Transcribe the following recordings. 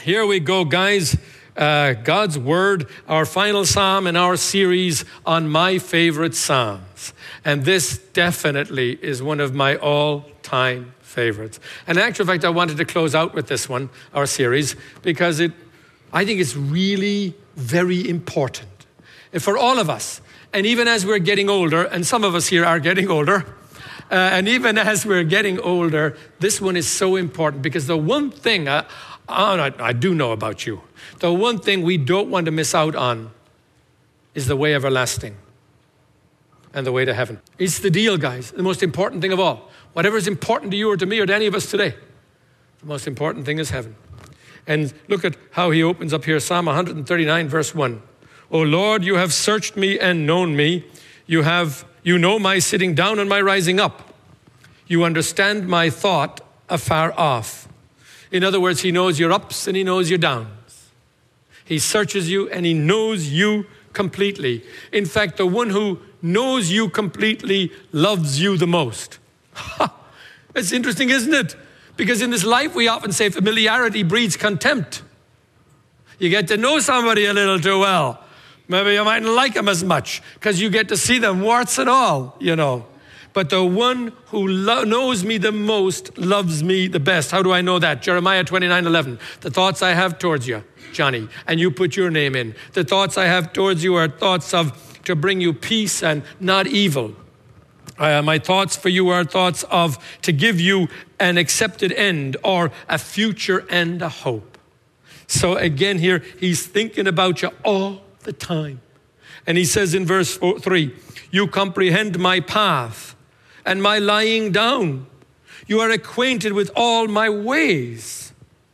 Here we go, guys. God's Word, our final psalm in our series on my favorite psalms. And this definitely is one of my all-time favorites. And in actual fact, I wanted to close out with this one, our series, because I think it's really very important. And for all of us, and even as we're getting older, and some of us here are getting older, and even as we're getting older, this one is so important because the one thing I do know about you, the one thing we don't want to miss out on is the way everlasting and the way to heaven. It's the deal, guys, the most important thing of all. Whatever is important to you or to me or to any of us today, the most important thing is heaven. And look at how he opens up here, Psalm 139, verse 1. O Lord, you have searched me and known me. You know my sitting down and my rising up. You understand my thought afar off. In other words, he knows your ups and he knows your downs. He searches you and he knows you completely. In fact, the one who knows you completely loves you the most. It's interesting, isn't it? Because in this life, we often say familiarity breeds contempt. You get to know somebody a little too well. Maybe you mightn't like them as much because you get to see them, warts and all, you know. But the one who knows me the most loves me the best. How do I know that? Jeremiah 29:11. The thoughts I have towards you, Johnny, and you put your name in. The thoughts I have towards you are thoughts to bring you peace and not evil. My thoughts for you are thoughts of to give you an accepted end or a future and a hope. So again here, he's thinking about you all the time. And he says in verse 3, you comprehend my path and my lying down. You are acquainted with all my ways.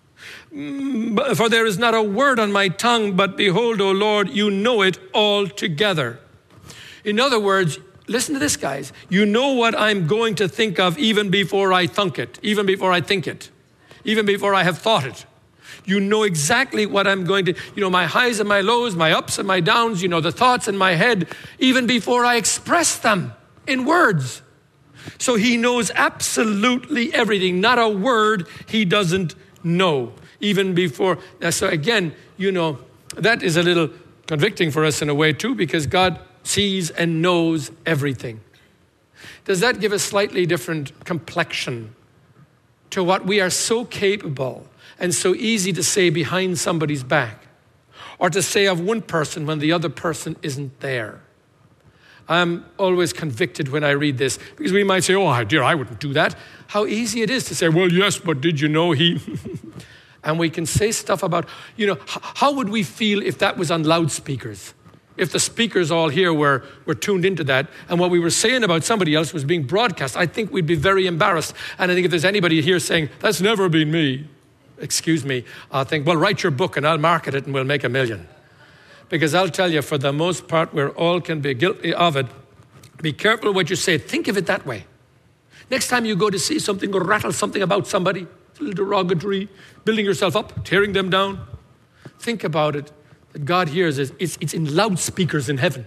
For there is not a word on my tongue, but behold, O Lord, you know it altogether. In other words, listen to this, guys. You know what I'm going to think of even before I think it, even before I think it, even before I have thought it. You know exactly what I'm going to, my highs and my lows, my ups and my downs, the thoughts in my head, even before I express them in words. So he knows absolutely everything. Not a word he doesn't know, even before. So again, that is a little convicting for us in a way too, because God sees and knows everything. Does that give a slightly different complexion to what we are so capable and so easy to say behind somebody's back, or to say of one person when the other person isn't there? I'm always convicted when I read this, because we might say, oh dear, I wouldn't do that. How easy it is to say, well, yes, but did you know he... And we can say stuff about, how would we feel if that was on loudspeakers? If the speakers all here were tuned into that, and what we were saying about somebody else was being broadcast, I think we'd be very embarrassed. And I think if there's anybody here saying, that's never been me, excuse me, I'll think, well, write your book and I'll market it and we'll make $1 million. Because I'll tell you, for the most part, we all can be guilty of it. Be careful what you say. Think of it that way. Next time you go to see something or rattle something about somebody, it's a little derogatory, building yourself up, tearing them down, think about it. That God hears it. It's in loudspeakers in heaven.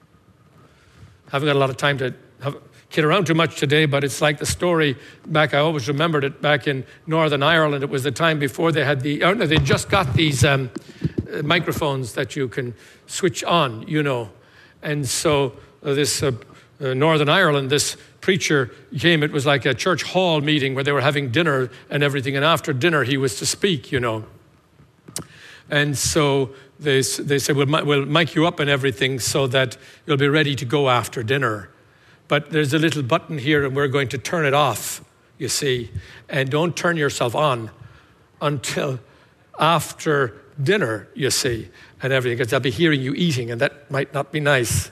I haven't got a lot of time to kid around too much today, but it's like the story back, I always remembered it, back in Northern Ireland. It was the time before they had they just got these microphones that you can switch on, And so this Northern Ireland, this preacher came. It was like a church hall meeting where they were having dinner and everything. And after dinner, he was to speak, And so they said, we'll mic you up and everything so that you'll be ready to go after dinner. But there's a little button here and we're going to turn it off, you see. And don't turn yourself on until after dinner, you see, and everything, because they'll be hearing you eating and that might not be nice.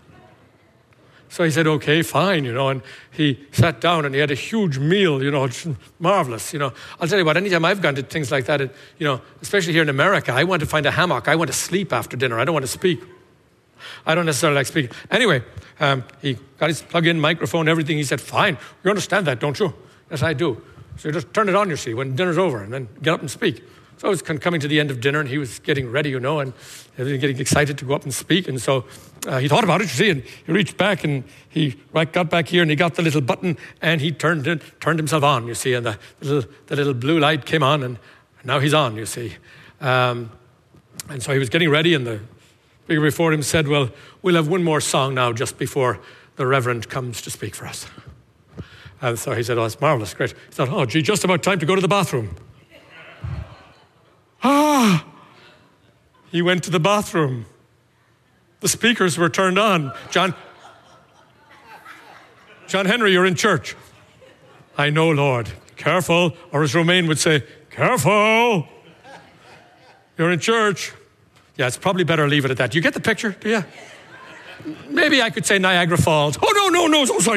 So he said, okay, fine, and he sat down and he had a huge meal, it's marvelous, I'll tell you what, anytime I've gone to things like that, especially here in America, I want to find a hammock. I want to sleep after dinner. I don't want to speak. I don't necessarily like speaking. Anyway, he got his plug-in microphone, everything. He said, fine, you understand that, don't you? Yes, I do. So you just turn it on, you see, when dinner's over, and then get up and speak. So I was coming to the end of dinner, and he was getting ready, and getting excited to go up and speak. And so he thought about it, you see, and he reached back, and he got back here, and he got the little button, and he turned himself on, you see, and the little blue light came on, and Now he's on, you see. And so he was getting ready, and the speaker before him said, well, we'll have one more song now just before the Reverend comes to speak for us. And so he said, oh, it's marvelous, great. He thought, oh, gee, just about time to go to the bathroom. He went to the bathroom. The speakers were turned on. John Henry, you're in church. I know, Lord. Careful, or as Romaine would say, careful. You're in church. Yeah, it's probably better leave it at that. You get the picture, do you? Maybe I could say Niagara Falls. Oh, no. Oh, sorry.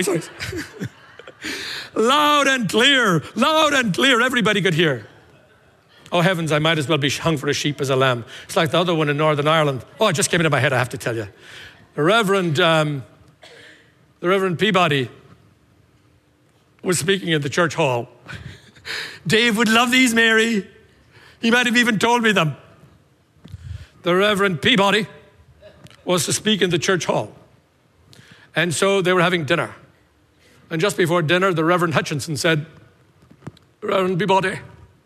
Loud and clear. Everybody could hear. Oh, heavens, I might as well be hung for a sheep as a lamb. It's like the other one in Northern Ireland. Oh, it just came into my head, I have to tell you. The Reverend Peabody was speaking in the church hall. Dave would love these, Mary. He might have even told me them. The Reverend Peabody was to speak in the church hall. And so they were having dinner. And just before dinner, the Reverend Hutchinson said, Reverend Peabody,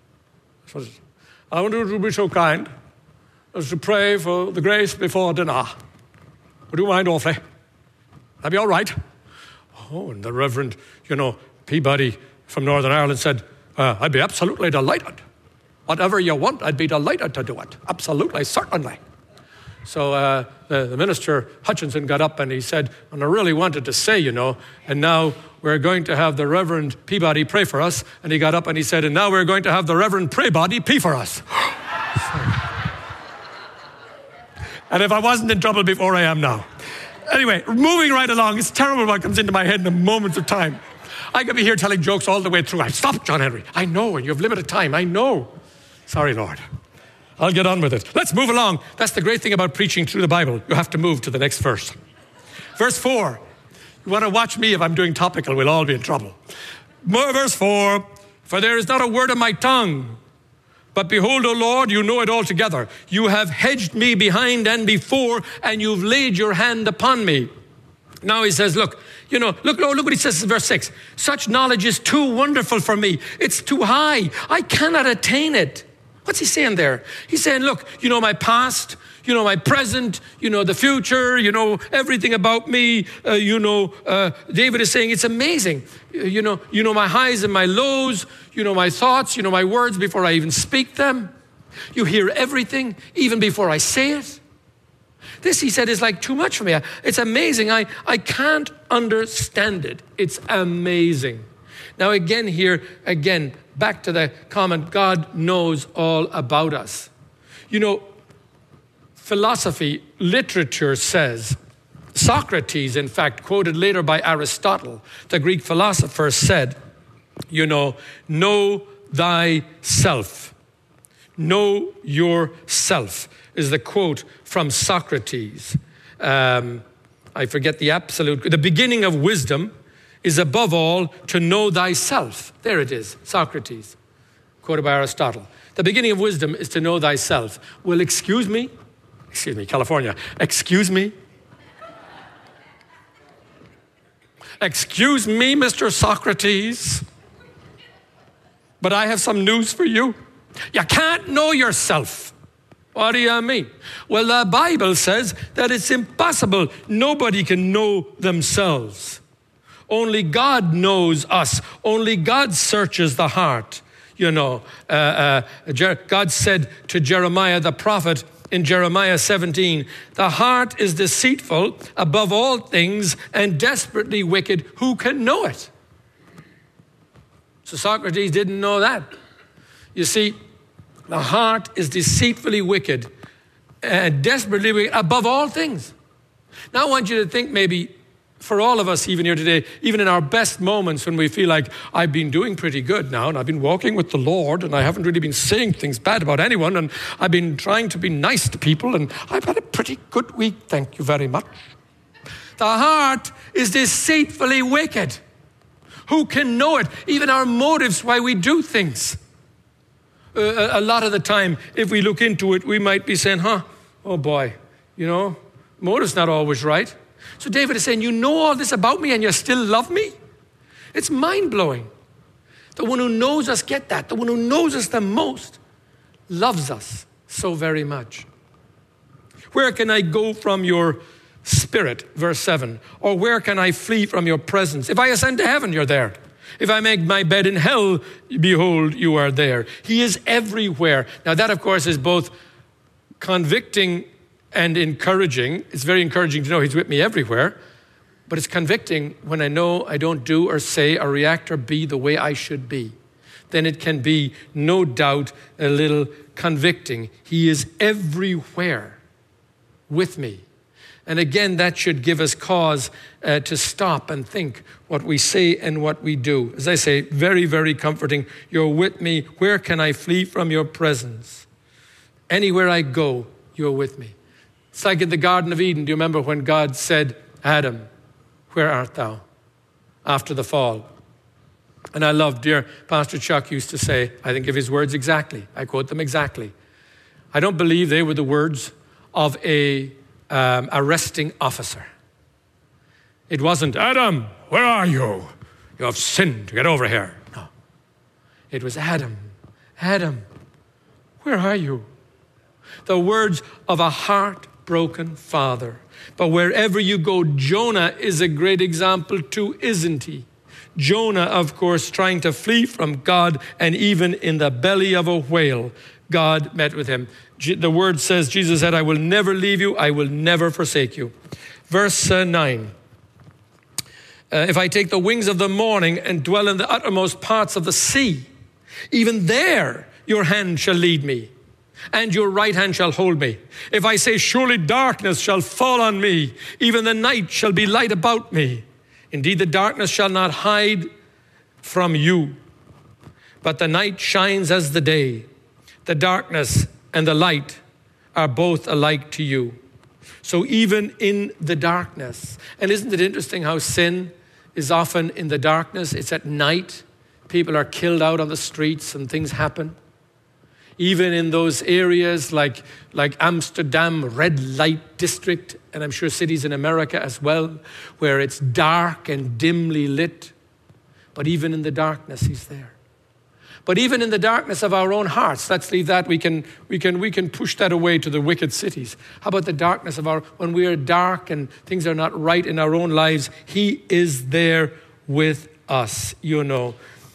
I want you to be so kind as to pray for the grace before dinner. Would you mind awfully? That'd be all right. Oh, and the Reverend, Peabody from Northern Ireland said, I'd be absolutely delighted. Whatever you want, I'd be delighted to do it. Absolutely, certainly. So the minister, Hutchinson, got up and he said, and I really wanted to say, and now we're going to have the Reverend Peabody pray for us. And he got up and he said, and now we're going to have the Reverend Peabody pee for us. And if I wasn't in trouble before, I am now. Anyway, moving right along, it's terrible what comes into my head in a moment of time. I could be here telling jokes all the way through. Stop, John Henry. I know, and you have limited time. I know. Sorry, Lord. I'll get on with it. Let's move along. That's the great thing about preaching through the Bible. You have to move to the next verse. Verse 4. You want to watch me if I'm doing topical, we'll all be in trouble. Verse 4. For there is not a word of my tongue. But behold, O Lord, you know it altogether. You have hedged me behind and before, and you've laid your hand upon me. Now he says, look what he says in verse 6. Such knowledge is too wonderful for me. It's too high. I cannot attain it. What's he saying there? He's saying, look, my past, my present, the future, everything about me, David is saying it's amazing. My highs and my lows, my thoughts, my words before I even speak them. You hear everything, even before I say it. This, he said, is like too much for me. It's amazing. I can't understand it. It's amazing. Now again, back to the comment, God knows all about us. Philosophy, literature says, Socrates, in fact, quoted later by Aristotle, the Greek philosopher, said, know thyself. Know yourself is the quote from Socrates. I forget the beginning of wisdom is above all to know thyself. There it is, Socrates, quoted by Aristotle. The beginning of wisdom is to know thyself. Well, excuse me, California, excuse me, Mr. Socrates, but I have some news for you. You can't know yourself. What do you mean? Well, the Bible says that it's impossible. Nobody can know themselves. Only God knows us. Only God searches the heart. God said to Jeremiah the prophet in Jeremiah 17, the heart is deceitful above all things and desperately wicked. Who can know it? So Socrates didn't know that. You see, the heart is deceitfully wicked and desperately wicked above all things. Now I want you to think maybe for all of us even here today, even in our best moments when we feel like I've been doing pretty good now and I've been walking with the Lord and I haven't really been saying things bad about anyone and I've been trying to be nice to people and I've had a pretty good week, thank you very much. The heart is deceitfully wicked. Who can know it? Even our motives why we do things. A lot of the time, if we look into it, we might be saying, oh boy, motive's not always right. So David is saying, you know all this about me and you still love me? It's mind-blowing. The one who knows us get that. The one who knows us the most loves us so very much. Where can I go from your spirit? Verse 7. Or where can I flee from your presence? If I ascend to heaven, you're there. If I make my bed in hell, behold, you are there. He is everywhere. Now that, of course, is both convicting and encouraging. It's very encouraging to know he's with me everywhere. But it's convicting when I know I don't do or say or react or be the way I should be. Then it can be, no doubt, a little convicting. He is everywhere with me. And again, that should give us cause to stop and think what we say and what we do. As I say, very, very comforting. You're with me. Where can I flee from your presence? Anywhere I go, you're with me. It's like in the Garden of Eden. Do you remember when God said, Adam, where art thou? After the fall. And I love, dear Pastor Chuck used to say, I think of his words exactly. I quote them exactly. I don't believe they were the words of a arresting officer. It wasn't, Adam, where are you? You have sinned. Get over here. No. It was Adam, where are you? The words of a heartbroken father. But wherever you go, Jonah is a great example too, isn't he? Jonah, of course, trying to flee from God, and even in the belly of a whale, God met with him. The word says, Jesus said, I will never leave you, I will never forsake you. Verse 9. If I take the wings of the morning and dwell in the uttermost parts of the sea, even there your hand shall lead me, and your right hand shall hold me. If I say, surely darkness shall fall on me, even the night shall be light about me. Indeed, the darkness shall not hide from you, but the night shines as the day. The darkness and the light are both alike to you. So even in the darkness, and isn't it interesting how sin is often in the darkness? It's at night. People are killed out on the streets and things happen. Even in those areas like Amsterdam, red light district, and I'm sure cities in America as well, where it's dark and dimly lit. But even in the darkness, he's there. But even in the darkness of our own hearts, let's leave that. We can push that away to the wicked cities. How about the darkness of when we are dark and things are not right in our own lives? He is there with us, you know.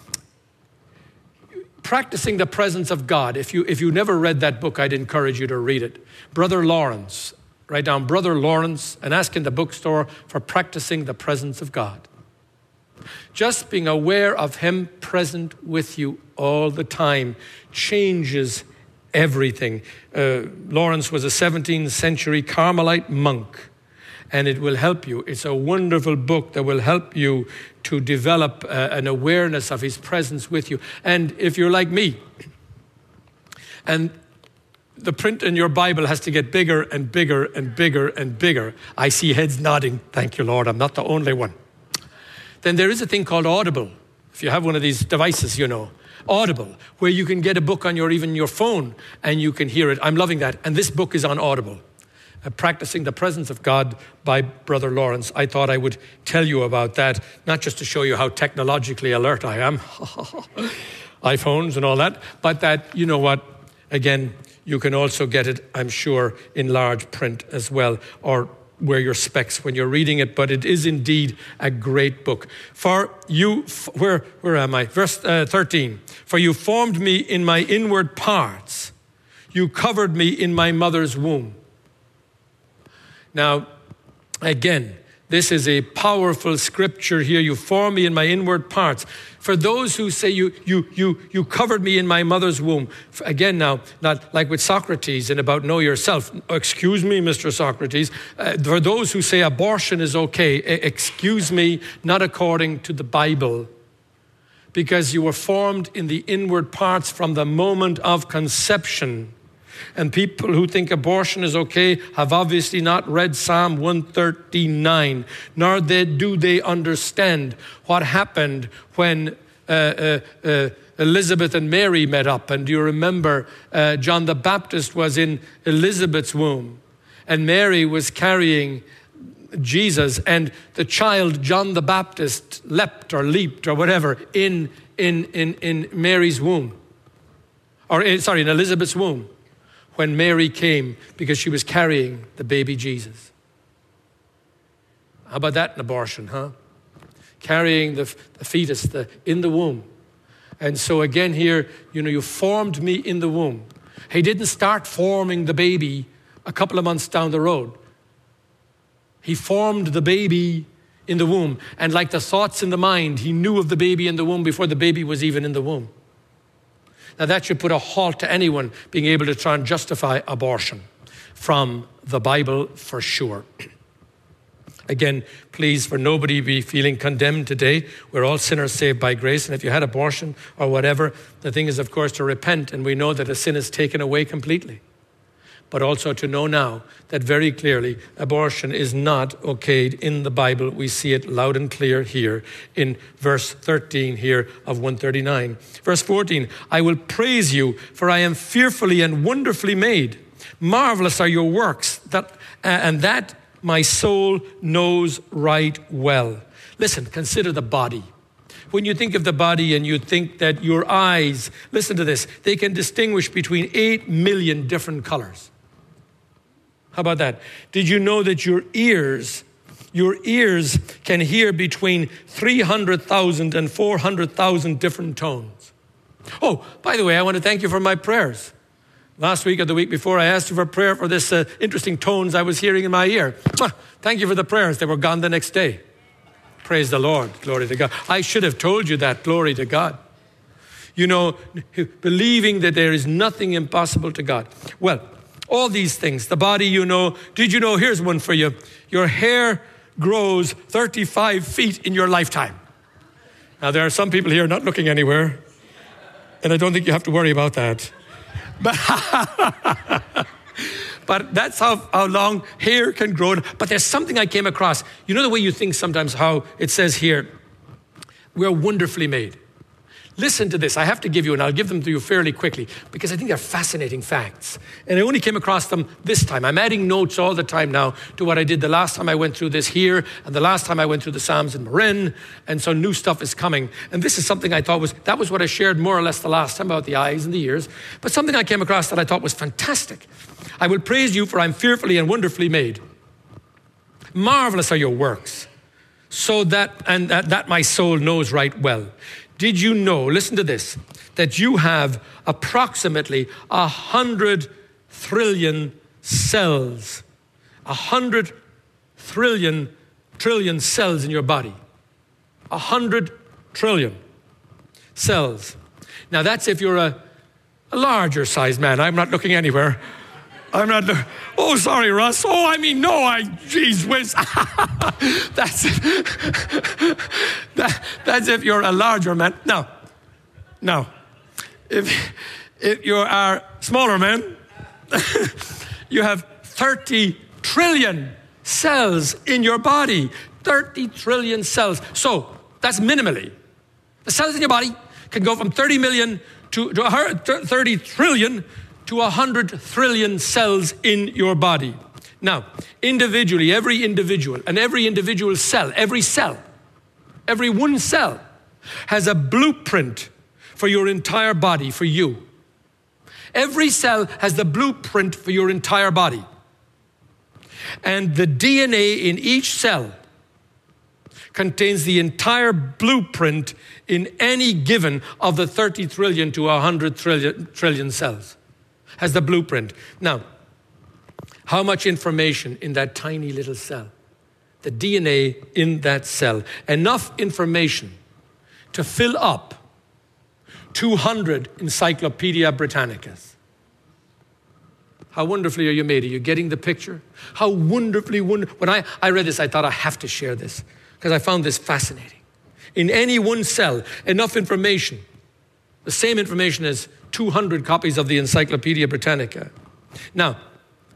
Practicing the presence of God. If you never read that book, I'd encourage you to read it. Brother Lawrence. Write down Brother Lawrence and ask in the bookstore for Practicing the Presence of God. Just being aware of him present with you all the time changes everything. Lawrence was a 17th century Carmelite monk, and it will help you. It's a wonderful book that will help you to develop an awareness of his presence with you. And if you're like me, and the print in your Bible has to get bigger and bigger and bigger and bigger. I see heads nodding. Thank you, Lord. I'm not the only one. Then there is a thing called Audible. If you have one of these devices, you know, Audible, where you can get a book on even your phone and you can hear it. I'm loving that. And this book is on Audible. Practicing the Presence of God by Brother Lawrence. I thought I would tell you about that, not just to show you how technologically alert I am, iPhones and all that, but that, you know what, again, you can also get it, I'm sure, in large print as well, or wear your specs when you're reading it, but it is indeed a great book. For you, where am I? Verse 13. For you formed me in my inward parts. You covered me in my mother's womb. Now, again, this is a powerful scripture here. You formed me in my inward parts. For those who say you covered me in my mother's womb. Again now, not like with Socrates and about know yourself. Excuse me, Mr. Socrates. For those who say abortion is okay, excuse me, not according to the Bible. Because you were formed in the inward parts from the moment of conception. And people who think abortion is okay have obviously not read Psalm 139, nor do they understand what happened when Elizabeth and Mary met up. And do you remember John the Baptist was in Elizabeth's womb, and Mary was carrying Jesus, and the child John the Baptist leapt or whatever in Mary's womb. in Elizabeth's womb, when Mary came because she was carrying the baby Jesus. How about that, an abortion, huh? Carrying the fetus in the womb. And so again here, you formed me in the womb. He didn't start forming the baby a couple of months down the road. He formed the baby in the womb. And like the thoughts in the mind, he knew of the baby in the womb before the baby was even in the womb. Now that should put a halt to anyone being able to try and justify abortion from the Bible for sure. Again, please, for nobody be feeling condemned today. We're all sinners saved by grace. And if you had abortion or whatever, the thing is, of course, to repent. And we know that a sin is taken away completely. But also to know now that very clearly abortion is not okayed in the Bible. We see it loud and clear here in verse 13 here of 139. Verse 14, I will praise you, for I am fearfully and wonderfully made. Marvelous are your works, and that my soul knows right well. Listen, consider the body. When you think of the body and you think that your eyes, listen to this, they can distinguish between 8 million different colors. How about that? Did you know that your ears can hear between 300,000 and 400,000 different tones? Oh, by the way, I want to thank you for my prayers. Last week or the week before, I asked you for prayer for this interesting tones I was hearing in my ear. Thank you for the prayers. They were gone the next day. Praise the Lord. Glory to God. I should have told you that. Glory to God. Believing that there is nothing impossible to God. Well, all these things, the body, did you know, here's one for you. Your hair grows 35 feet in your lifetime. Now, there are some people here not looking anywhere, and I don't think you have to worry about that. But that's how long hair can grow. But there's something I came across. You know the way you think sometimes how it says here, we're wonderfully made. Listen to this. I have to give you, and I'll give them to you fairly quickly, because I think they're fascinating facts. And I only came across them this time. I'm adding notes all the time now to what I did the last time I went through this here, and the last time I went through the Psalms in Marin, and so new stuff is coming. And this is something I thought that was what I shared more or less the last time about the eyes and the ears, but something I came across that I thought was fantastic. I will praise you, for I'm fearfully and wonderfully made. Marvelous are your works, so that my soul knows right well. Did you know, listen to this, that you have approximately 100 trillion cells, 100 trillion cells in your body, 100 trillion cells. Now that's if you're a larger sized man. I'm not looking anywhere. Oh, sorry, Russ. Oh, I mean, no, geez whiz. That's if you're a larger man. Now, if you are smaller man, you have 30 trillion cells in your body. 30 trillion cells. So that's minimally. The cells in your body can go from 30 million to 30 trillion to 100 trillion cells in your body. Now, individually, every individual cell, every one cell has a blueprint for your entire body, for you. Every cell has the blueprint for your entire body. And the DNA in each cell contains the entire blueprint in any given of the 30 trillion to 100 trillion cells. Has the blueprint. Now, how much information in that tiny little cell? The DNA in that cell. Enough information to fill up 200 Encyclopedia Britannicas. How wonderfully are you made? Are you getting the picture? How wonderfully wonderful. When I read this, I thought I have to share this because I found this fascinating. In any one cell, enough information, the same information as 200 copies of the Encyclopedia Britannica. Now,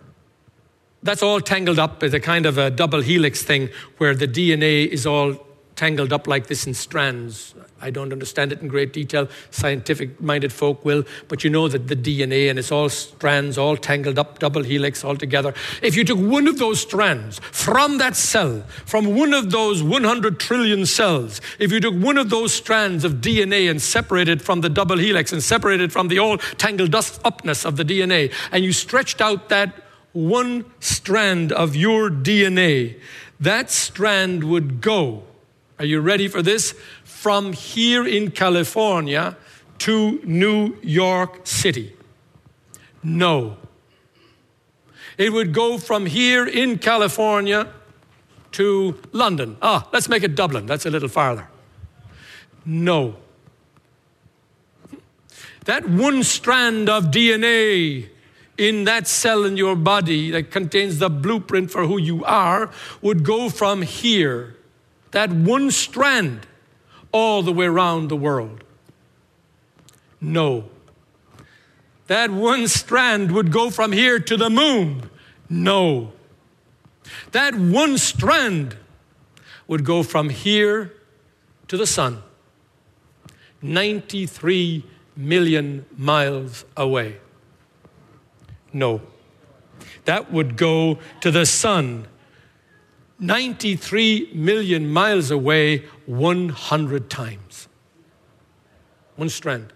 that's all tangled up with a kind of a double helix thing where the DNA is all tangled up like this in strands. I don't understand it in great detail. Scientific-minded folk will. But you know that the DNA, and it's all strands, all tangled up, double helix all together. If you took one of those strands from that cell, from one of those 100 trillion cells, if you took one of those strands of DNA and separated from the double helix and separated from the all tangled upness of the DNA, and you stretched out that one strand of your DNA, that strand would go, are you ready for this? From here in California to New York City. No. It would go from here in California to London. Let's make it Dublin. That's a little farther. No. That one strand of DNA in that cell in your body that contains the blueprint for who you are would go from here, that one strand, all the way around the world. No. That one strand would go from here to the moon. No. That one strand would go from here to the sun. 93 million miles away. No. That would go to the sun 93 million miles away 100 times. One strand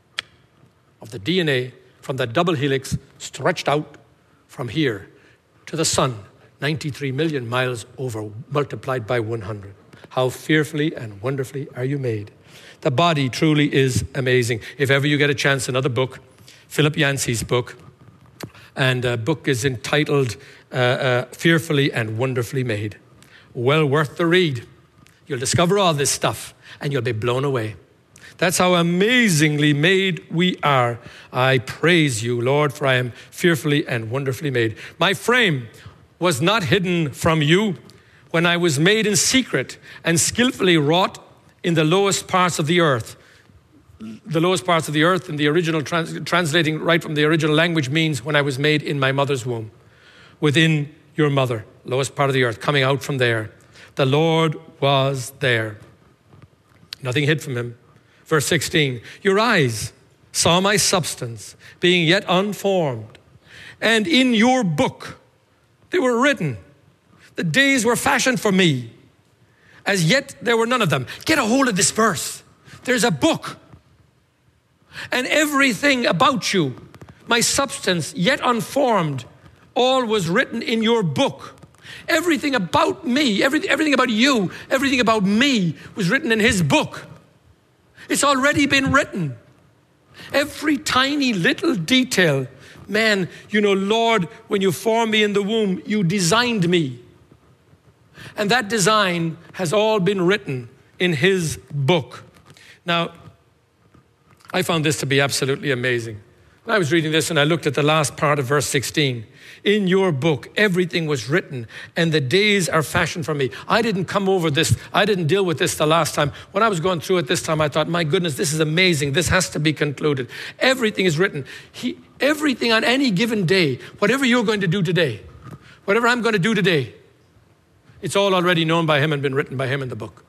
of the DNA from that double helix stretched out from here to the sun, 93 million miles over, multiplied by 100. How fearfully and wonderfully are you made. The body truly is amazing. If ever you get a chance, another book, Philip Yancey's book, and the book is entitled Fearfully and Wonderfully Made. Well worth the read. You'll discover all this stuff and you'll be blown away. That's how amazingly made we are. I praise you, Lord, for I am fearfully and wonderfully made. My frame was not hidden from you when I was made in secret and skillfully wrought in the lowest parts of the earth. The lowest parts of the earth in the original, translating right from the original language, means when I was made in my mother's womb. Within your mother, lowest part of the earth, coming out from there. The Lord was there. Nothing hid from him. Verse 16, your eyes saw my substance, being yet unformed. And in your book they were written. The days were fashioned for me. As yet there were none of them. Get a hold of this verse. There's a book. And everything about you, my substance, yet unformed, all was written in your book. Everything about me, everything about you, everything about me was written in his book. It's already been written. Every tiny little detail. Man, you know, Lord, when you formed me in the womb, you designed me. And that design has all been written in his book. Now, I found this to be absolutely amazing. When I was reading this and I looked at the last part of verse 16, in your book, everything was written and the days are fashioned for me. I didn't come over this. I didn't deal with this the last time. When I was going through it this time, I thought, my goodness, this is amazing. This has to be concluded. Everything is written. Everything on any given day, whatever you're going to do today, whatever I'm going to do today, it's all already known by him and been written by him in the book.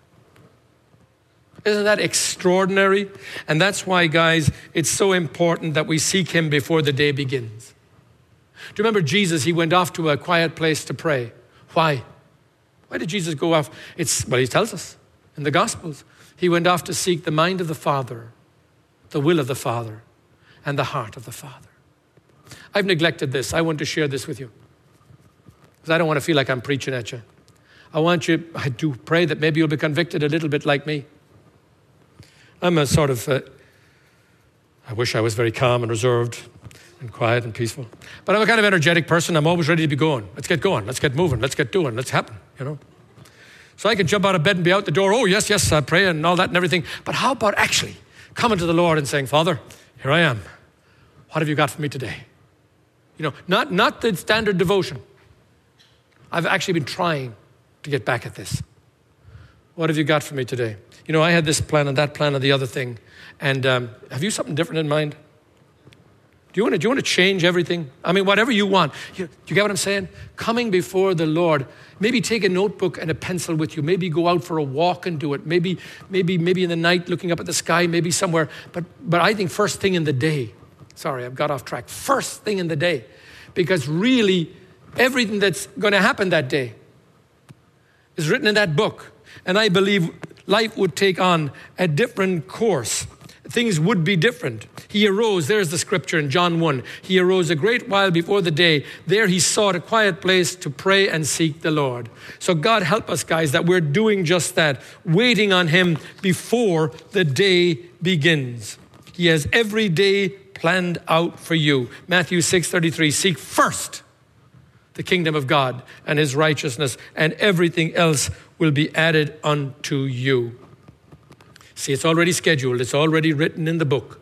Isn't that extraordinary? And that's why, guys, it's so important that we seek him before the day begins. Do you remember Jesus? He went off to a quiet place to pray. Why? Why did Jesus go off? Well, he tells us in the Gospels. He went off to seek the mind of the Father, the will of the Father, and the heart of the Father. I've neglected this. I want to share this with you because I don't want to feel like I'm preaching at you. I do pray that maybe you'll be convicted a little bit like me. I'm a sort of, I wish I was very calm and reserved and quiet and peaceful. But I'm a kind of energetic person. I'm always ready to be going. Let's get going. Let's get moving. Let's get doing. Let's happen, you know. So I can jump out of bed and be out the door. Oh, yes, I pray and all that and everything. But how about actually coming to the Lord and saying, Father, here I am. What have you got for me today? You know, not the standard devotion. I've actually been trying to get back at this. What have you got for me today? You know, I had this plan and that plan and the other thing. And have you something different in mind? Do Do you want to change everything? I mean, whatever you want. You get what I'm saying? Coming before the Lord. Maybe take a notebook and a pencil with you. Maybe go out for a walk and do it. Maybe in the night looking up at the sky, maybe somewhere. But I think first thing in the day. Sorry, I've got off track. First thing in the day. Because really, everything that's going to happen that day is written in that book. And I believe life would take on a different course. Things would be different. He arose, there's the scripture in John 1. He arose a great while before the day. There he sought a quiet place to pray and seek the Lord. So God help us, guys, that we're doing just that, waiting on him before the day begins. He has every day planned out for you. Matthew 6:33, seek first the kingdom of God and his righteousness, and everything else will be added unto you. See, it's already scheduled. It's already written in the book.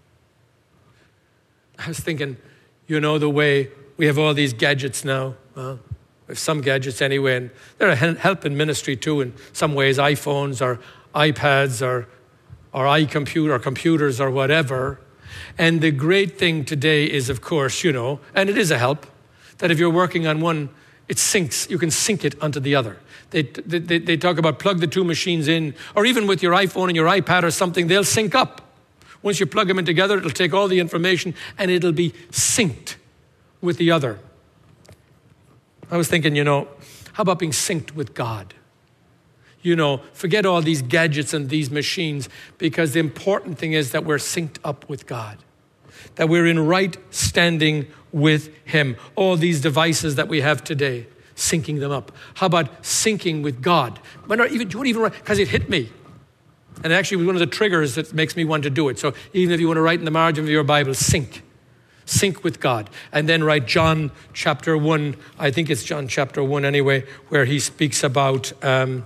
I was thinking, the way we have all these gadgets now. Well, we have some gadgets anyway, and they're a help in ministry too in some ways, iPhones or iPads or iComputer or computers or whatever. And the great thing today is, of course, and it is a help, that if you're working on one, it syncs. You can sync it onto the other. They talk about plug the two machines in, or even with your iPhone and your iPad or something, they'll sync up. Once you plug them in together, it'll take all the information and it'll be synced with the other. I was thinking, how about being synced with God? Forget all these gadgets and these machines, because the important thing is that we're synced up with God, that we're in right standing with him. All these devices that we have today, syncing them up. How about syncing with God? Because it hit me. And actually, it was one of the triggers that makes me want to do it. So even if you want to write in the margin of your Bible, sync with God. And then write John chapter 1, I think it's John chapter 1 anyway, where he speaks about, the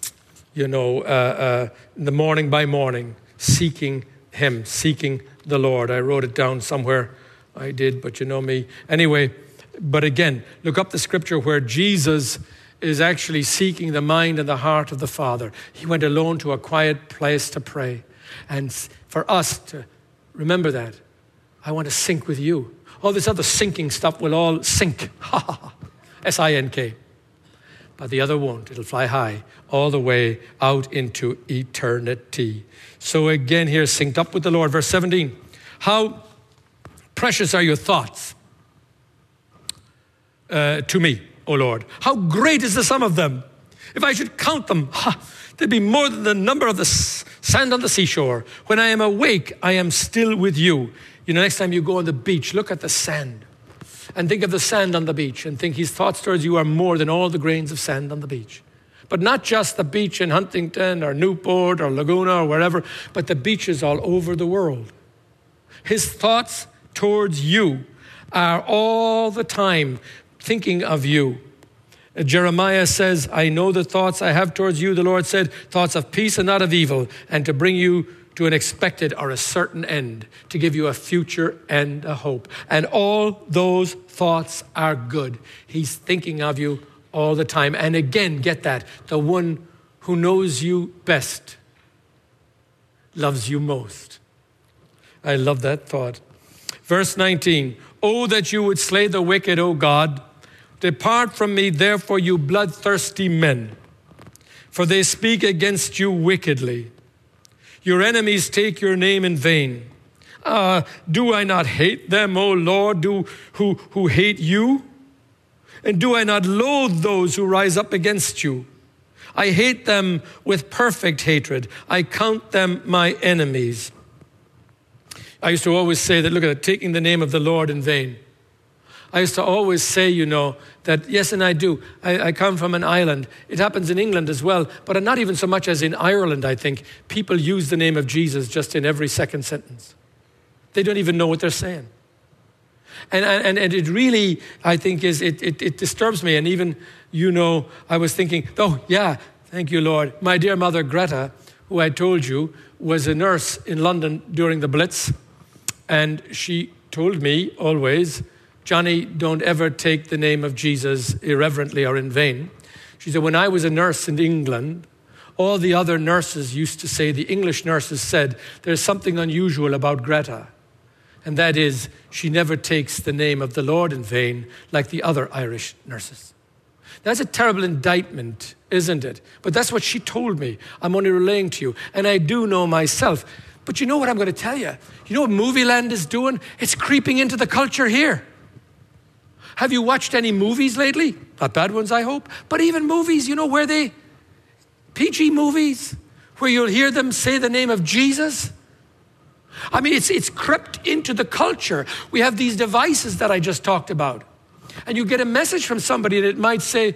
morning by morning, seeking him, seeking the Lord. I wrote it down somewhere. I did, but you know me. Anyway, but again, look up the scripture where Jesus is actually seeking the mind and the heart of the Father. He went alone to a quiet place to pray. And for us to remember that, I want to sync with you. All this other syncing stuff will all sink. S-I-N-K. But the other won't. It'll fly high all the way out into eternity. So again here, synced up with the Lord. Verse 17. How precious are your thoughts to me, O Lord. How great is the sum of them. If I should count them, they'd be more than the number of the sand on the seashore. When I am awake, I am still with you. Next time you go on the beach, look at the sand. And think of the sand on the beach and think his thoughts towards you are more than all the grains of sand on the beach. But not just the beach in Huntington or Newport or Laguna or wherever, but the beaches all over the world. His thoughts towards you are all the time thinking of you. Jeremiah says, I know the thoughts I have towards you, the Lord said, thoughts of peace and not of evil, and to bring you to an expected or a certain end, to give you a future and a hope. And all those thoughts are good. He's thinking of you all the time. And again, get that, the one who knows you best loves you most. I love that thought. Verse 19, oh, that you would slay the wicked, O God. Depart from me, therefore, you bloodthirsty men, for they speak against you wickedly. Your enemies take your name in vain. Do I not hate them, O Lord, who hate you? And do I not loathe those who rise up against you? I hate them with perfect hatred. I count them my enemies. I used to always say that, look at it, taking the name of the Lord in vain. I used to always say, that yes, and I do. I come from an island. It happens in England as well, but not even so much as in Ireland, I think. People use the name of Jesus just in every second sentence. They don't even know what they're saying. And it really, I think, it disturbs me. And even, I was thinking, oh, yeah, thank you, Lord. My dear mother, Greta, who I told you, was a nurse in London during the Blitz. And she told me always, Johnny, don't ever take the name of Jesus irreverently or in vain. She said, when I was a nurse in England, all the other nurses used to say, the English nurses said, there's something unusual about Greta. And that is, she never takes the name of the Lord in vain like the other Irish nurses. That's a terrible indictment, isn't it? But that's what she told me. I'm only relaying to you. And I do know myself. But you know what I'm going to tell you? You know what Movie Land is doing? It's creeping into the culture here. Have you watched any movies lately? Not bad ones, I hope. But even movies, where PG movies, where you'll hear them say the name of Jesus. I mean, it's crept into the culture. We have these devices that I just talked about. And you get a message from somebody and it might say,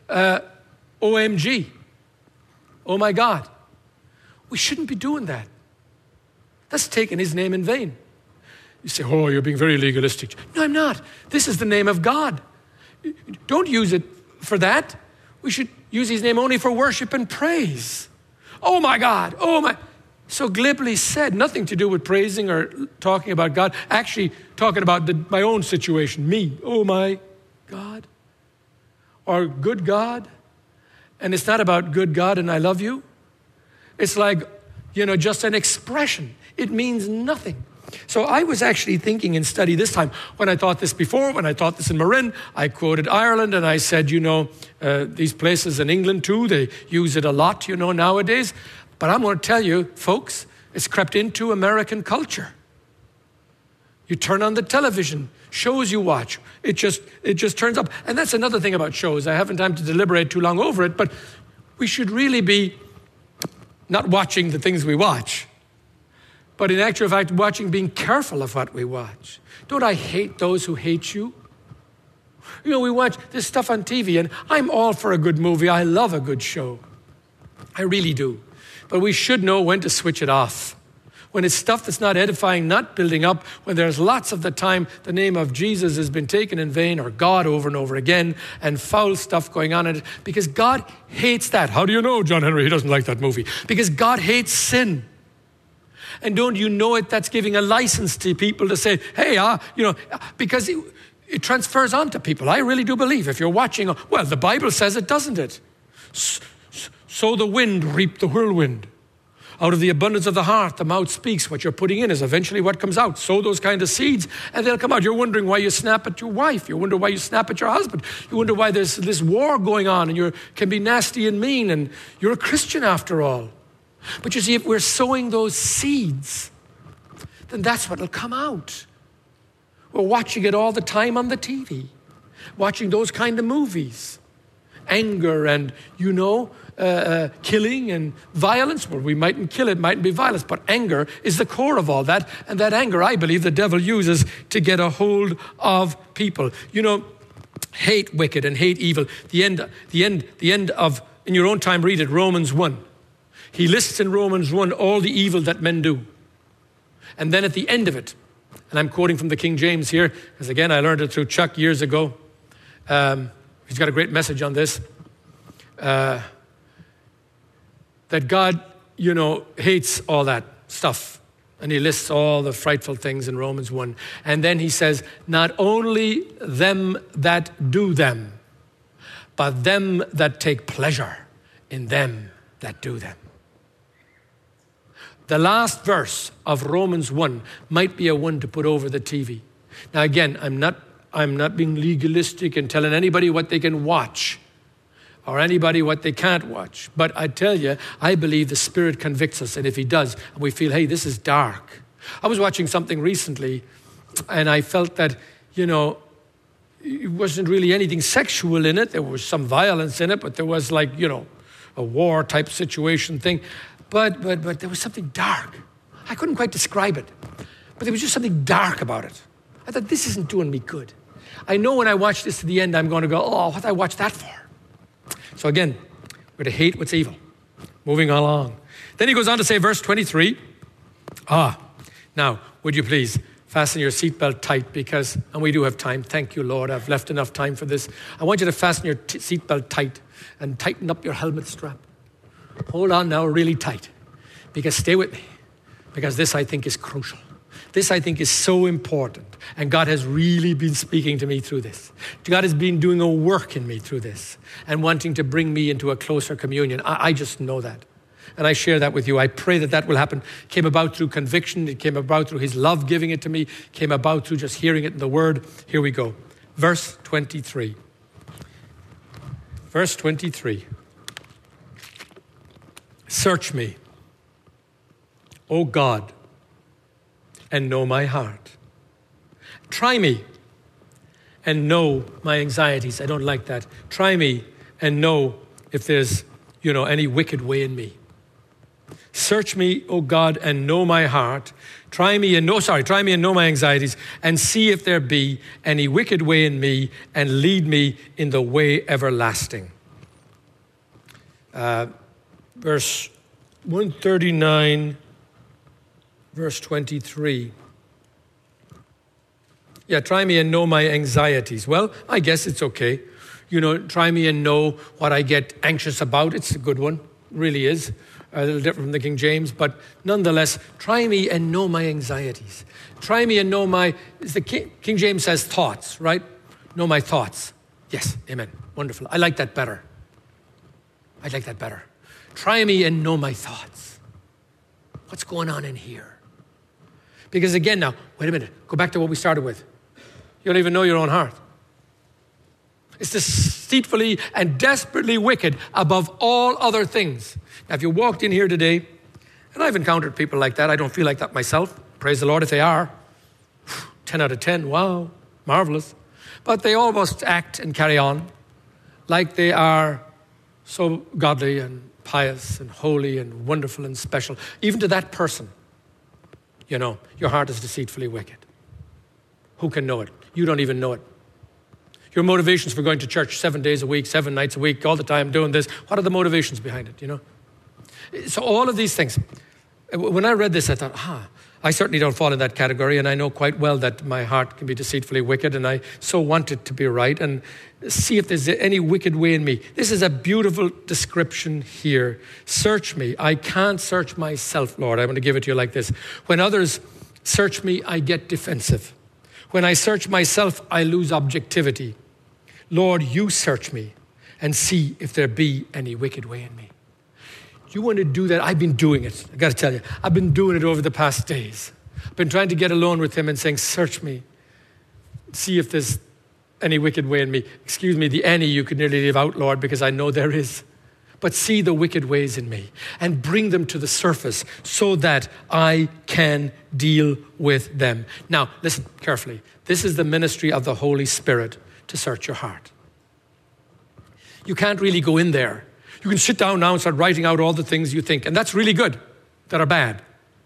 OMG. Oh my God. We shouldn't be doing that. That's taking his name in vain. You say, oh, you're being very legalistic. No, I'm not. This is the name of God. Don't use it for that. We should use his name only for worship and praise. Oh my God. Oh my. So glibly said, nothing to do with praising or talking about God. Actually talking about my own situation, me. Oh my God. Or good God. And it's not about good God and I love you. It's like, just an expression. It means nothing. So I was actually thinking in study this time, when I thought this before, when I taught this in Marin, I quoted Ireland and I said, these places in England too, they use it a lot, nowadays. But I'm going to tell you, folks, it's crept into American culture. You turn on the television, shows you watch, it just turns up. And that's another thing about shows. I haven't time to deliberate too long over it, but we should really be not watching the things we watch, but in actual fact, being careful of what we watch. Don't I hate those who hate you? We watch this stuff on TV, and I'm all for a good movie. I love a good show. I really do. But we should know when to switch it off. When it's stuff that's not edifying, not building up, when there's lots of the time the name of Jesus has been taken in vain, or God over and over again, and foul stuff going on in it, because God hates that. How do you know, John Henry, he doesn't like that movie? Because God hates sin. And don't you know it? That's giving a license to people to say, hey, because it transfers on to people. I really do believe if you're watching, well, the Bible says it, doesn't it? Sow the wind, reap the whirlwind. Out of the abundance of the heart, the mouth speaks. What you're putting in is eventually what comes out. Sow those kind of seeds, and they'll come out. You're wondering why you snap at your wife. You wonder why you snap at your husband. You wonder why there's this war going on, and you can be nasty and mean, and you're a Christian after all. But you see, if we're sowing those seeds, then that's what will come out. We're watching it all the time on the TV, watching those kind of movies. Anger and, killing and violence. Well, we mightn't kill it, mightn't be violence, but anger is the core of all that. And that anger, I believe, the devil uses to get a hold of people. Hate wicked and hate evil. The end of, in your own time, read it, Romans 1. He lists in Romans 1 all the evil that men do. And then at the end of it, and I'm quoting from the King James here, because again, I learned it through Chuck years ago. He's got a great message on this. That God, hates all that stuff. And he lists all the frightful things in Romans 1. And then he says, not only them that do them, but them that take pleasure in them that do them. The last verse of Romans 1 might be a one to put over the TV. Now again, I'm not being legalistic and telling anybody what they can watch or anybody what they can't watch. But I tell you, I believe the Spirit convicts us. And if he does, and we feel, hey, this is dark. I was watching something recently and I felt that, it wasn't really anything sexual in it. There was some violence in it, but there was a war type situation thing. But there was something dark. I couldn't quite describe it. But there was just something dark about it. I thought, this isn't doing me good. I know when I watch this to the end, I'm going to go, oh, what did I watch that for? So again, we're to hate what's evil. Moving along. Then he goes on to say, verse 23. Now, would you please fasten your seatbelt tight and we do have time. Thank you, Lord. I've left enough time for this. I want you to fasten your seatbelt tight and tighten up your helmet strap. Hold on now really tight, because stay with me, because this I think is crucial. This I think is so important, and God has really been speaking to me through this. God has been doing a work in me through this and wanting to bring me into a closer communion. I just know that. And I share that with you. I pray that that will happen. It came about through conviction. It came about through his love giving it to me. It came about through just hearing it in the word. Here we go. Verse 23. Verse 23. Search me, O God, and know my heart. Try me and know my anxieties. I don't like that. Try me and know if there's, any wicked way in me. Search me, O God, and know my heart. Try me and know my anxieties, and see if there be any wicked way in me, and lead me in the way everlasting. Verse 139, verse 23. Yeah, try me and know my anxieties. Well, I guess it's okay. Try me and know what I get anxious about. It's a good one, really is. A little different from the King James, but nonetheless, try me and know my anxieties. Try me and know the King James says thoughts, right? Know my thoughts. Yes, amen. Wonderful. I like that better. Try me and know my thoughts. What's going on in here? Because again now, wait a minute, go back to what we started with. You don't even know your own heart. It's deceitfully and desperately wicked above all other things. Now, if you walked in here today, and I've encountered people like that, I don't feel like that myself. Praise the Lord if they are. 10 out of 10, wow, marvelous. But they almost act and carry on like they are so godly and pious and holy and wonderful and special. Even to that person, your heart is deceitfully wicked. Who can know it? You don't even know it. Your motivations for going to church 7 days a week, 7 nights a week, all the time doing this, what are the motivations behind it, So all of these things. When I read this, I thought, I certainly don't fall in that category, and I know quite well that my heart can be deceitfully wicked, and I so want it to be right, and see if there's any wicked way in me. This is a beautiful description here. Search me. I can't search myself, Lord. I want to give it to you like this. When others search me, I get defensive. When I search myself, I lose objectivity. Lord, you search me and see if there be any wicked way in me. You want to do that? I've been doing it. I got to tell you, I've been doing it over the past days. I've been trying to get alone with him and saying, search me. See if there's any wicked way in me. Excuse me, the any you could nearly leave out, Lord, because I know there is. But see the wicked ways in me and bring them to the surface so that I can deal with them. Now, listen carefully. This is the ministry of the Holy Spirit to search your heart. You can't really go in there. You can sit down now and start writing out all the things you think, and that's really good, that are bad.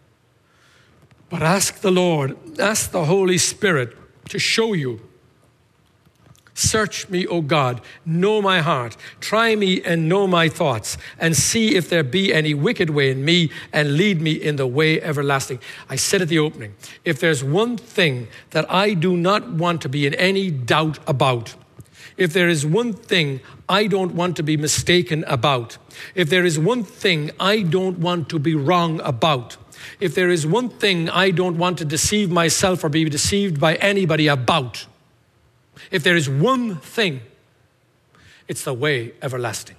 But ask the Lord, ask the Holy Spirit to show you. Search me, O God, know my heart. Try me and know my thoughts, and see if there be any wicked way in me, and lead me in the way everlasting. I said at the opening, if there's one thing that I do not want to be in any doubt about, if there is one thing I don't want to be mistaken about, if there is one thing I don't want to be wrong about, if there is one thing I don't want to deceive myself or be deceived by anybody about, if there is one thing, it's the way everlasting.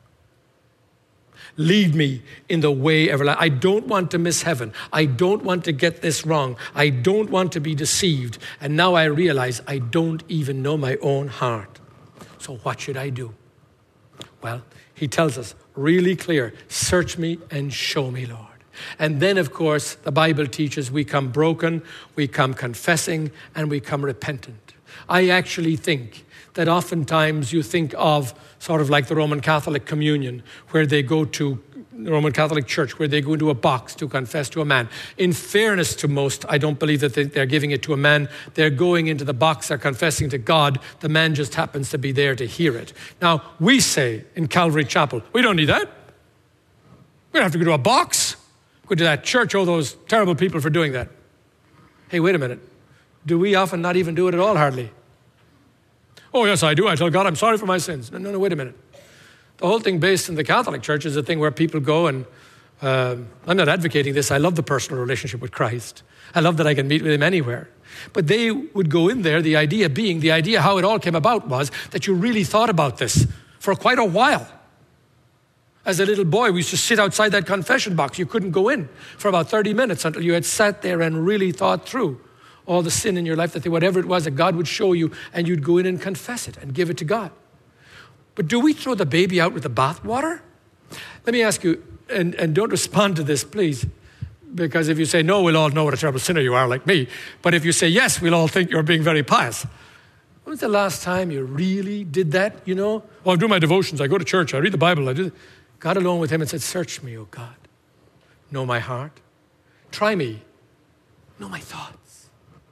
Lead me in the way everlasting. I don't want to miss heaven. I don't want to get this wrong. I don't want to be deceived. And now I realize I don't even know my own heart. So what should I do? Well, he tells us really clear, search me and show me, Lord. And then, of course, the Bible teaches we come broken, we come confessing, and we come repentant. I actually think that oftentimes you think of sort of like the Roman Catholic communion, where they go to the Roman Catholic Church, where they go into a box to confess to a man. In fairness to most, I don't believe that they're giving it to a man. They're going into the box, they're confessing to God. The man just happens to be there to hear it. Now, we say in Calvary Chapel, we don't need that. We don't have to go to a box. Go to that church, oh, those terrible people for doing that. Hey, wait a minute. Do we often not even do it at all, hardly? Oh, yes, I do. I tell God I'm sorry for my sins. No, wait a minute. The whole thing based in the Catholic Church is a thing where people go and, I'm not advocating this. I love the personal relationship with Christ. I love that I can meet with him anywhere. But they would go in there, the idea how it all came about was that you really thought about this for quite a while. As a little boy, we used to sit outside that confession box. You couldn't go in for about 30 minutes until you had sat there and really thought through all the sin in your life, that whatever it was that God would show you, and you'd go in and confess it and give it to God. But do we throw the baby out with the bathwater? Let me ask you, and don't respond to this, please, because if you say no, we'll all know what a terrible sinner you are, like me. But if you say yes, we'll all think you're being very pious. When was the last time you really did that, you know? Well, I do my devotions, I go to church, I read the Bible, I do. Got alone with him and said, search me, O God. Know my heart. Try me. Know my thoughts.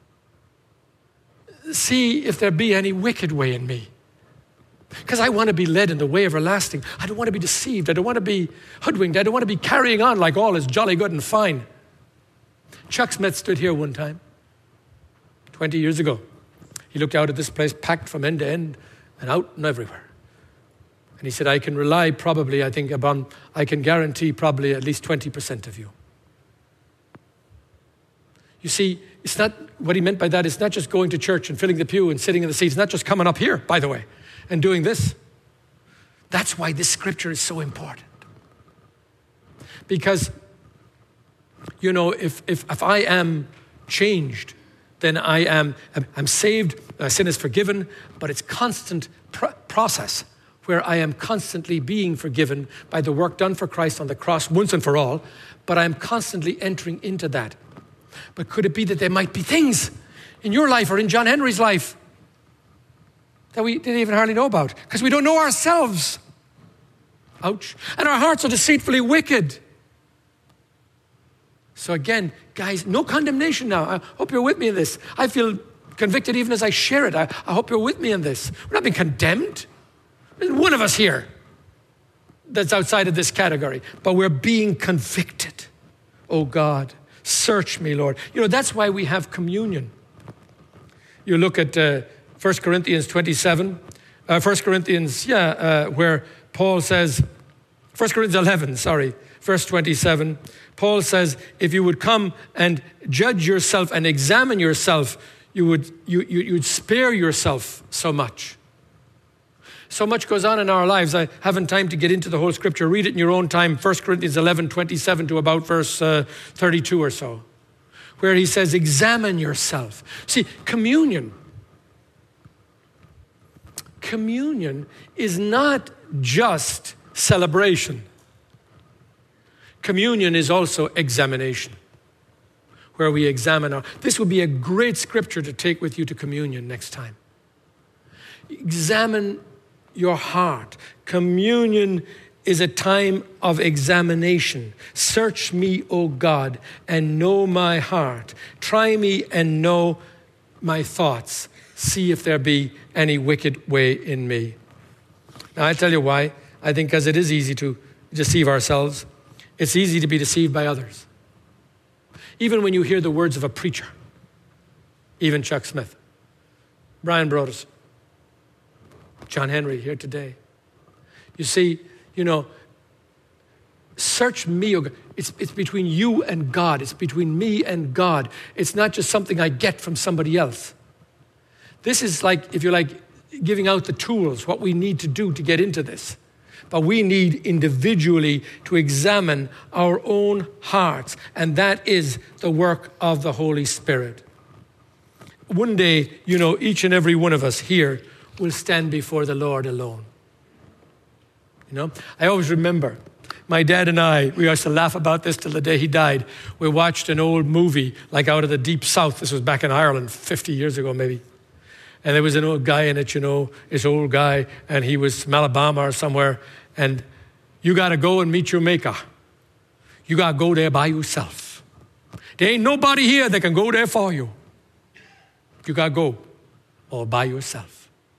See if there be any wicked way in me. Because I want to be led in the way everlasting. I don't want to be deceived. I don't want to be hoodwinked. I don't want to be carrying on like all is jolly good and fine. Chuck Smith stood here one time, 20 years ago. He looked out at this place packed from end to end and out and everywhere. And he said, I can rely probably, I can guarantee probably at least 20% of you. You see, it's not, what he meant by that is not just going to church and filling the pew and sitting in the seats, not just coming up here, by the way, and doing this. That's why this scripture is so important. Because, you know, if I am changed, then I'm saved, sin is forgiven, but it's constant process where I am constantly being forgiven by the work done for Christ on the cross once and for all, but I'm constantly entering into that. But could it be that there might be things in your life or in John Henry's life that we didn't even hardly know about because we don't know ourselves? Ouch. And our hearts are deceitfully wicked. So again, guys, no condemnation now. I hope you're with me in this. I feel convicted even as I share it. I hope you're with me in this. We're not being condemned. There's one of us here that's outside of this category, but we're being convicted. Oh God, search me, Lord. You know, that's why we have communion. You look at 1 Corinthians 27, where Paul says, 1 Corinthians 11, verse 27, Paul says, if you would come and judge yourself and examine yourself, you'd spare yourself so much. So much goes on in our lives. I haven't time to get into the whole scripture. Read it in your own time, 1 Corinthians 11, 27 to about verse 32 or so, where he says, examine yourself. See, communion is not just celebration. Communion is also examination, where we examine this would be a great scripture to take with you to communion next time. Examine your heart. Communion is a time of examination. Search me, O God, and know my heart. Try me and know my thoughts. See if there be any wicked way in me. Now, I tell you why. I think because it is easy to deceive ourselves. It's easy to be deceived by others. Even when you hear the words of a preacher, even Chuck Smith, Brian Broaddus, John Henry here today. You see, you know, search me, O God. It's between you and God. It's between me and God. It's not just something I get from somebody else. This is like, if you're like, giving out the tools, what we need to do to get into this. But we need individually to examine our own hearts, and that is the work of the Holy Spirit. One day, you know, each and every one of us here will stand before the Lord alone. You know, I always remember my dad and I, we used to laugh about this till the day he died. We watched an old movie like out of the deep south. This was back in Ireland 50 years ago maybe. And there was an old guy in it, you know, this old guy, and he was from Alabama or somewhere. And you got to go and meet your maker. You got to go there by yourself. There ain't nobody here that can go there for you. You got to go all by yourself.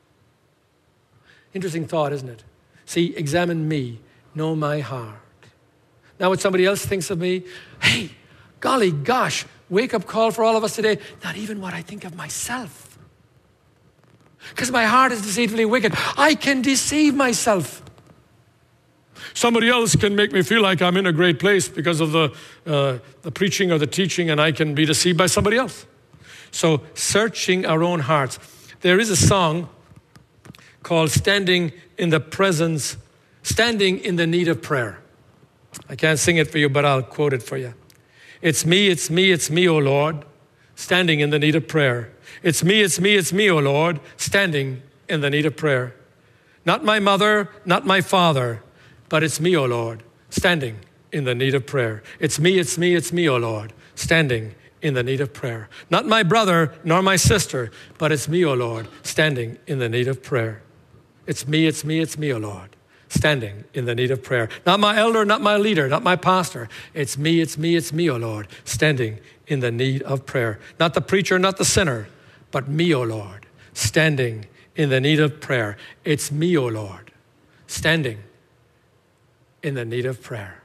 Interesting thought, isn't it? See, examine me, know my heart. Now what somebody else thinks of me, hey, golly gosh, wake up call for all of us today, not even what I think of myself. Because my heart is deceitfully wicked. I can deceive myself. Somebody else can make me feel like I'm in a great place because of the preaching or the teaching, and I can be deceived by somebody else. So searching our own hearts. There is a song called Standing in the Presence standing in the need of prayer. I can't sing it for you, but I'll quote it for you. It's me, O Lord, standing in the need of prayer. It's me, O Lord, standing in the need of prayer. Not my mother, not my father, but it's me, O Lord, standing in the need of prayer. It's me, O Lord, standing in the need of prayer. Not my brother nor my sister, but it's me, O Lord, standing in the need of prayer. It's me, O Lord, standing in the need of prayer. Not my elder, not my leader, not my pastor. It's me, O Lord, standing in the need of prayer. Not the preacher, not the sinner, but me, O Lord, standing in the need of prayer. It's me, O Lord, standing in the need of prayer.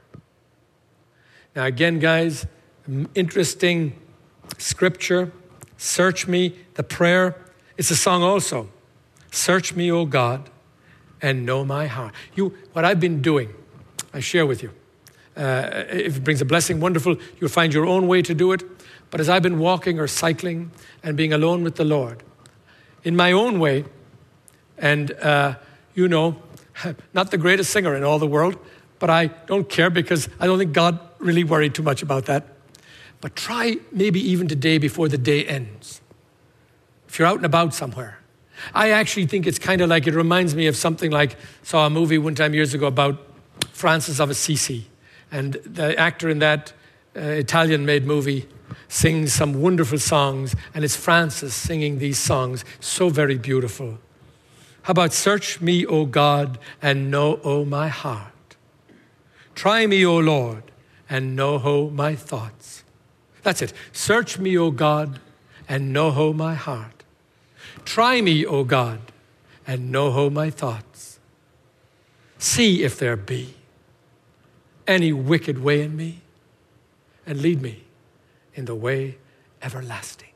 Now again, guys, interesting scripture. Search me, the prayer. It's a song also. Search me, O God, and know my heart. What I've been doing, I share with you. If it brings a blessing, wonderful. You'll find your own way to do it. But as I've been walking or cycling and being alone with the Lord, in my own way, and not the greatest singer in all the world, but I don't care because I don't think God really worried too much about that. But try maybe even today before the day ends. If you're out and about somewhere. I actually think it's kind of like, it reminds me of something like, saw a movie one time years ago about Francis of Assisi. And the actor in that Italian-made movie sings some wonderful songs, and it's Francis singing these songs, so very beautiful. How about search me, O God, and know, O my heart. Try me, O Lord, and know, O my thoughts. That's it. Search me, O God, and know, O my heart. Try me, O God, and know, O my thoughts. See if there be any wicked way in me, and lead me in the way everlasting.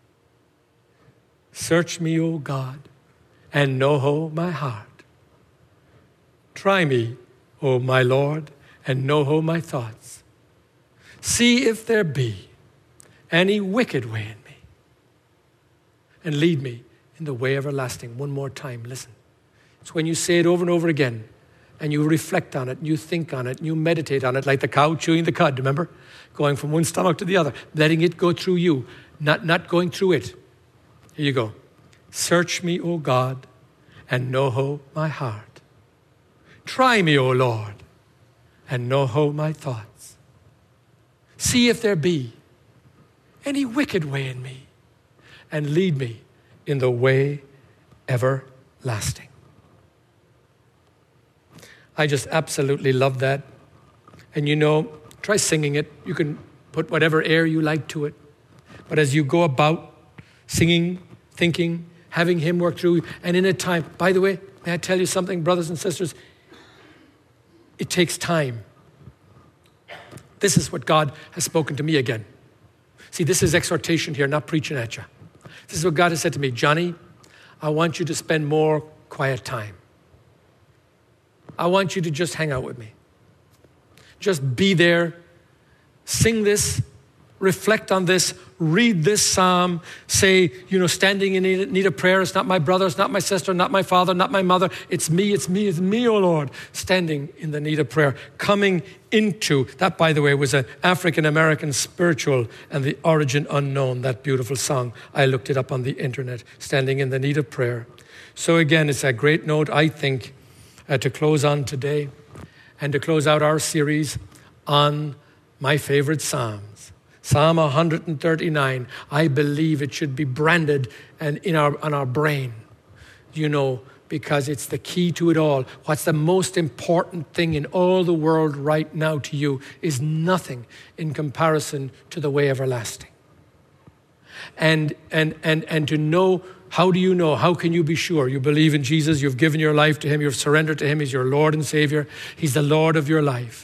Search me, O God, and know, O my heart. Try me, O my Lord, and know, O my thoughts. See if there be any wicked way in me, and lead me in the way everlasting. One more time, listen. It's when you say it over and over again, and you reflect on it, and you think on it, and you meditate on it, like the cow chewing the cud, remember? Going from one stomach to the other, letting it go through you, not going through it. Here you go. Search me, O God, and know, O my heart. Try me, O Lord, and know, O my thoughts. See if there be any wicked way in me, and lead me in the way everlasting. I just absolutely love that. And try singing it. You can put whatever air you like to it. But as you go about singing, thinking, having Him work through you, and in a time, by the way, may I tell you something, brothers and sisters? It takes time. This is what God has spoken to me again. See, this is exhortation here, not preaching at you. This is what God has said to me. Johnny, I want you to spend more quiet time. I want you to just hang out with me. Just be there. Sing this. Reflect on this. Read this psalm. Say, standing in need of prayer. It's not my brother. It's not my sister. Not my father. Not my mother. It's me, O Lord. Standing in the need of prayer. Coming into, that by the way was an African-American spiritual and the origin unknown, that beautiful song. I looked it up on the internet. Standing in the need of prayer. So again, it's a great note, I think, to close on today and to close out our series on my favorite Psalms. Psalm 139, I believe it should be branded and on our brain, because it's the key to it all. What's the most important thing in all the world right now to you is nothing in comparison to the way everlasting. And to know, how do you know? How can you be sure? You believe in Jesus, you've given your life to Him, you've surrendered to Him, He's your Lord and Savior, He's the Lord of your life.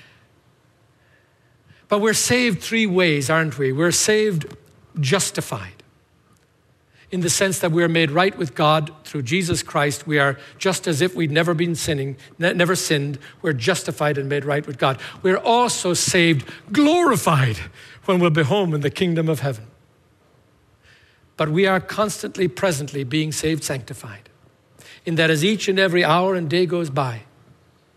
But we're saved three ways, aren't we? We're saved justified, in the sense that we're made right with God through Jesus Christ. We are just as if we'd never been sinning, never sinned. We're justified and made right with God. We're also saved glorified when we'll be home in the kingdom of heaven. But we are constantly, presently being saved sanctified, in that as each and every hour and day goes by,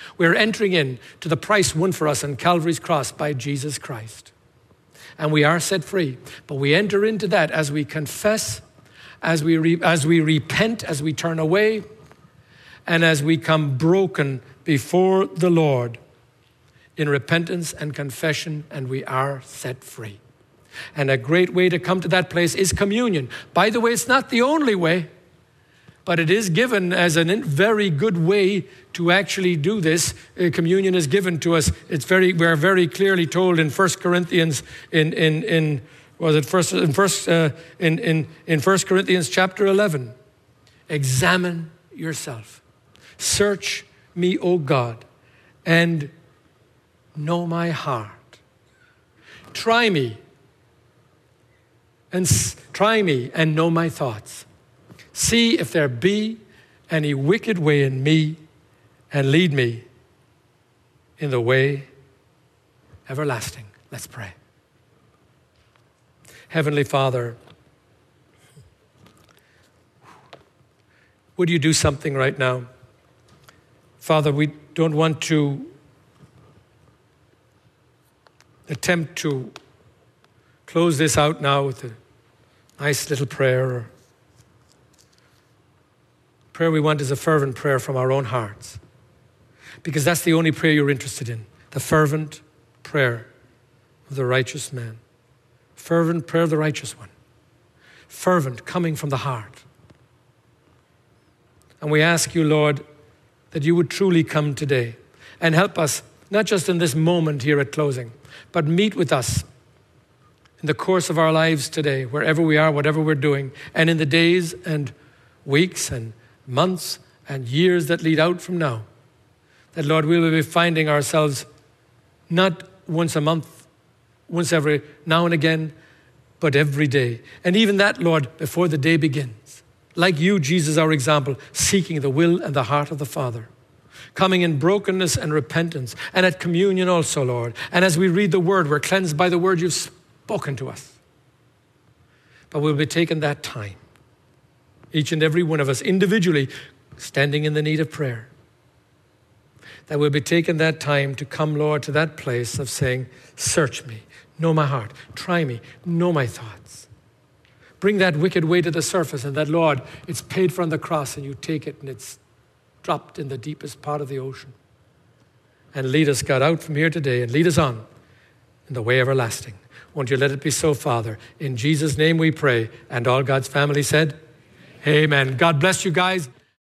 We're entering in to the price won for us on Calvary's cross by Jesus Christ. And we are set free. But we enter into that as we confess, as we repent, as we turn away, and as we come broken before the Lord in repentance and confession, and we are set free. And a great way to come to that place is communion. By the way, it's not the only way, but it is given as a very good way to actually do this. Communion is given to us. We're very clearly told in 1 Corinthians in 1 Corinthians chapter 11, examine yourself. Search me, O God, and know my heart. Try me and know my thoughts. See if there be any wicked way in me, and lead me in the way everlasting. Let's pray. Heavenly Father, would you do something right now? Father, we don't want to attempt to close this out now with a nice little prayer. Prayer we want is a fervent prayer from our own hearts, because that's the only prayer you're interested in, the fervent prayer of the righteous man. Fervent prayer of the righteous one. Fervent, coming from the heart. And we ask you, Lord, that you would truly come today and help us, not just in this moment here at closing, but meet with us in the course of our lives today, wherever we are, whatever we're doing, and in the days and weeks and months and years that lead out from now. That, Lord, we will be finding ourselves not once a month, once every now and again, but every day. And even that, Lord, before the day begins. Like you, Jesus, our example, seeking the will and the heart of the Father. Coming in brokenness and repentance. And at communion also, Lord. And as we read the word, we're cleansed by the word you've spoken to us. But we'll be taking that time. Each and every one of us individually standing in the need of prayer. That we'll be taking that time to come, Lord, to that place of saying, search me, know my heart, try me, know my thoughts. Bring that wicked way to the surface, and that, Lord, it's paid for on the cross, and you take it and it's dropped in the deepest part of the ocean. And lead us, God, out from here today and lead us on in the way everlasting. Won't you let it be so, Father? In Jesus' name we pray. And all God's family said, amen. God bless you guys.